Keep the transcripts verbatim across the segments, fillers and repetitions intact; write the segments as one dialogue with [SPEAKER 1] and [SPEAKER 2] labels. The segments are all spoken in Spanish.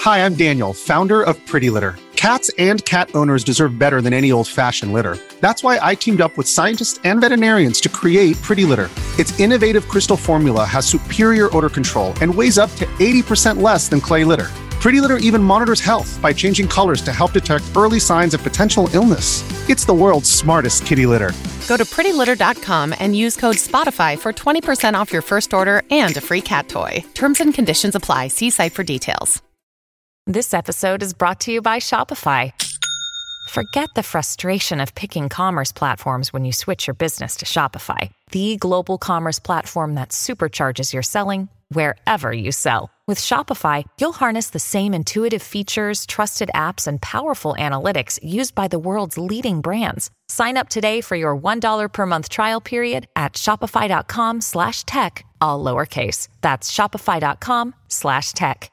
[SPEAKER 1] Hi, I'm Daniel, founder of Pretty Litter. Cats and cat owners deserve better than any old-fashioned litter. That's why I teamed up with scientists and veterinarians to create Pretty Litter. Its innovative crystal formula has superior odor control and weighs up to eighty percent less than clay litter. Pretty Litter even monitors health by changing colors to help detect early signs of potential illness. It's the world's smartest kitty litter.
[SPEAKER 2] Go to pretty litter dot com and use code SPOTIFY for twenty percent off your first order and a free cat toy. Terms and conditions apply. See site for details.
[SPEAKER 3] This episode is brought to you by Shopify. Forget the frustration of picking commerce platforms when you switch your business to Shopify, the global commerce platform that supercharges your selling wherever you sell. With Shopify, you'll harness the same intuitive features, trusted apps, and powerful analytics used by the world's leading brands. Sign up today for your one dollar per month trial period at shopify.com slash tech, all lowercase. That's shopify.com slash tech.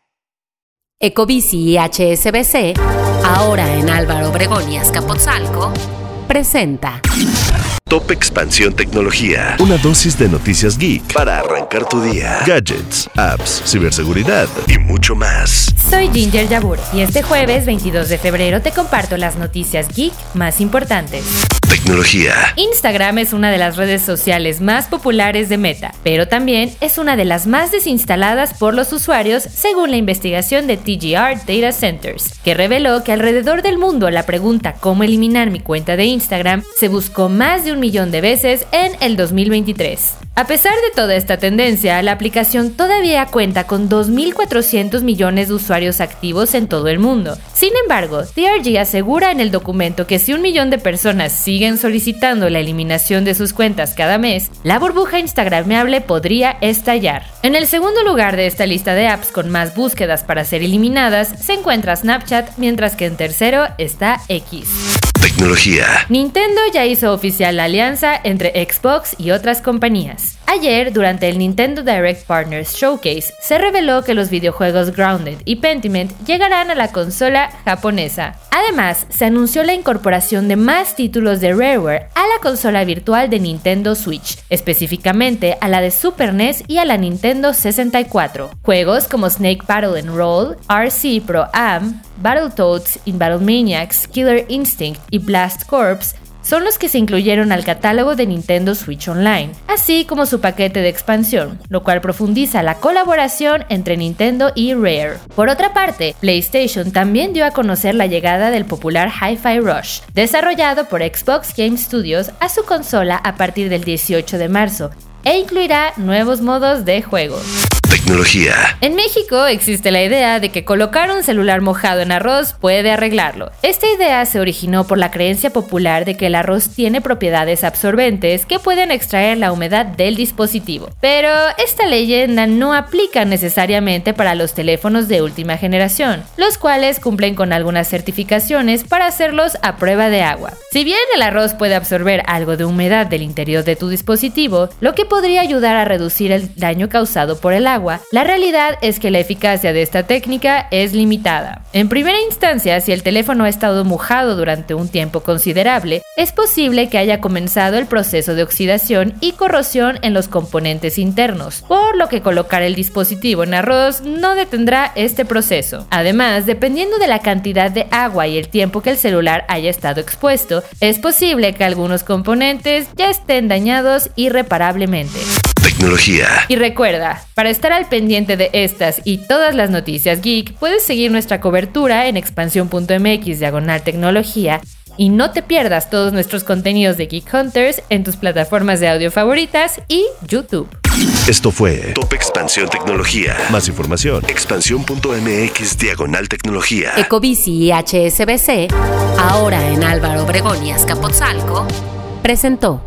[SPEAKER 4] Ecobici y H S B C, ahora en Álvaro Obregón y Azcapotzalco, presenta
[SPEAKER 5] Top Expansión Tecnología. Una dosis de noticias geek para arrancar tu día. Gadgets, apps, ciberseguridad y mucho más.
[SPEAKER 6] Soy Ginger Yabur y este jueves veintidós de febrero te comparto las noticias geek más importantes.
[SPEAKER 5] Tecnología.
[SPEAKER 6] Instagram es una de las redes sociales más populares de Meta, pero también es una de las más desinstaladas por los usuarios según la investigación de T G R Data Centers, que reveló que alrededor del mundo la pregunta ¿cómo eliminar mi cuenta de Instagram? Se buscó más de un millón de veces en el dos mil veintitrés. A pesar de toda esta tendencia, la aplicación todavía cuenta con dos mil cuatrocientos millones de usuarios activos en todo el mundo. Sin embargo, D R G asegura en el documento que si un millón de personas siguen solicitando la eliminación de sus cuentas cada mes, la burbuja instagramable podría estallar. En el segundo lugar de esta lista de apps con más búsquedas para ser eliminadas se encuentra Snapchat, mientras que en tercero está X.
[SPEAKER 5] Tecnología.
[SPEAKER 6] Nintendo ya hizo oficial la alianza entre Xbox y otras compañías. Ayer, durante el Nintendo Direct Partners Showcase, se reveló que los videojuegos Grounded y Pentiment llegarán a la consola japonesa. Además, se anunció la incorporación de más títulos de Rareware a la consola virtual de Nintendo Switch, específicamente a la de Super N E S y a la Nintendo sesenta y cuatro. Juegos como Snake Battle and Roll, R C Pro Am, Battletoads in Battle Maniacs, Killer Instinct y Blast Corps son los que se incluyeron al catálogo de Nintendo Switch Online, así como su paquete de expansión, lo cual profundiza la colaboración entre Nintendo y Rare. Por otra parte, PlayStation también dio a conocer la llegada del popular Hi-Fi Rush, desarrollado por Xbox Game Studios, a su consola a partir del dieciocho de marzo, e incluirá nuevos modos de juego.
[SPEAKER 5] Tecnología.
[SPEAKER 6] En México existe la idea de que colocar un celular mojado en arroz puede arreglarlo. Esta idea se originó por la creencia popular de que el arroz tiene propiedades absorbentes que pueden extraer la humedad del dispositivo. Pero esta leyenda no aplica necesariamente para los teléfonos de última generación, los cuales cumplen con algunas certificaciones para hacerlos a prueba de agua. Si bien el arroz puede absorber algo de humedad del interior de tu dispositivo, lo que podría ayudar a reducir el daño causado por el agua, la realidad es que la eficacia de esta técnica es limitada. En primera instancia, si el teléfono ha estado mojado durante un tiempo considerable, es posible que haya comenzado el proceso de oxidación y corrosión en los componentes internos, por lo que colocar el dispositivo en arroz no detendrá este proceso. Además, dependiendo de la cantidad de agua y el tiempo que el celular haya estado expuesto, es posible que algunos componentes ya estén dañados irreparablemente.
[SPEAKER 5] Tecnología.
[SPEAKER 6] Y recuerda, para estar al pendiente de estas y todas las noticias geek, puedes seguir nuestra cobertura en expansión.mx diagonal tecnología y no te pierdas todos nuestros contenidos de Geek Hunters en tus plataformas de audio favoritas y YouTube.
[SPEAKER 5] Esto fue Top Expansión Tecnología. Más información, expansión.mx diagonal tecnología.
[SPEAKER 4] Ecobici y H S B C, ahora en Álvaro Obregón y Azcapotzalco, presentó.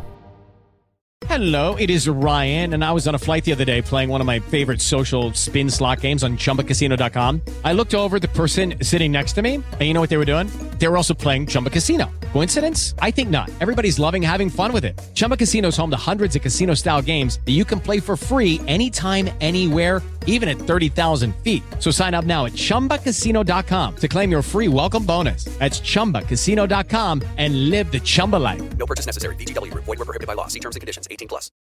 [SPEAKER 7] Hello, it is Ryan, and I was on a flight the other day playing one of my favorite social spin slot games on Chumba Casino dot com. I looked over at the person sitting next to me, and you know what they were doing? They were also playing Chumba Casino. Coincidence? I think not. Everybody's loving having fun with it. Chumba Casino is home to hundreds of casino-style games that you can play for free anytime, anywhere, even at thirty thousand feet. So sign up now at Chumba Casino dot com to claim your free welcome bonus. That's Chumba Casino dot com and live the Chumba life.
[SPEAKER 8] No purchase necessary. V G W. Void where prohibited by law. See terms and conditions. eighteen plus.